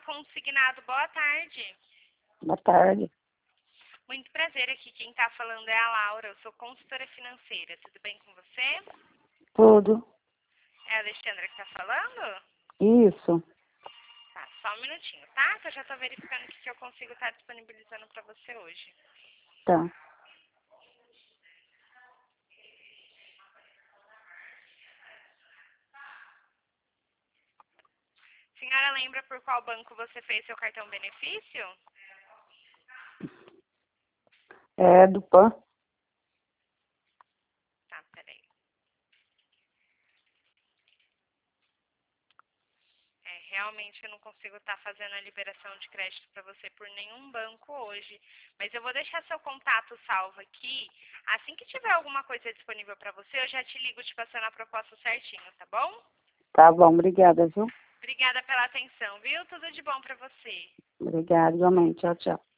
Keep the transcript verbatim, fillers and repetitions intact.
Consignado, boa tarde. Boa tarde. Muito prazer, aqui quem está falando é a Laura, eu sou consultora financeira. Tudo bem com você? Tudo. É a Alexandra que está falando? Isso. Tá, só um minutinho, tá? Que eu já estou verificando o que que eu consigo estar disponibilizando para você hoje. Tá. Senhora, lembra por qual banco você fez seu cartão benefício? É do P A N. Tá, peraí. É, realmente eu não consigo estar fazendo a liberação de crédito para você por nenhum banco hoje. Mas eu vou deixar seu contato salvo aqui. Assim que tiver alguma coisa disponível para você, eu já te ligo te passando a proposta certinho, tá bom? Tá bom, obrigada, viu? Obrigada pela atenção, viu? Tudo de bom para você. Obrigada, igualmente. Tchau, tchau.